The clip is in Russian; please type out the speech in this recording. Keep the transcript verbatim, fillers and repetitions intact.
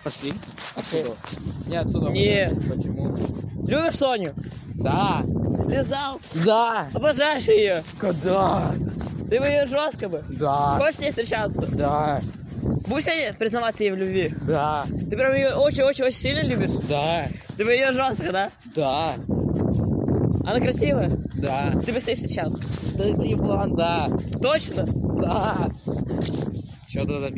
Пошли. Отсюда. Не отсюда. Не. Почему? Любишь Соню? Да. Лизал? Да. Обожаешь ее? Когда? Ты бы ее жестко бы? Да. Хочешь с ней встречаться? Да. Будешь ей признаваться ей в любви? Да. Ты прям ее очень-очень-очень сильно любишь? Да. Ты бы ее жестко, да? Да. Она красивая? Да. Ты бы с ней встречался? Да это не план, да. Точно? Да. Что тогда?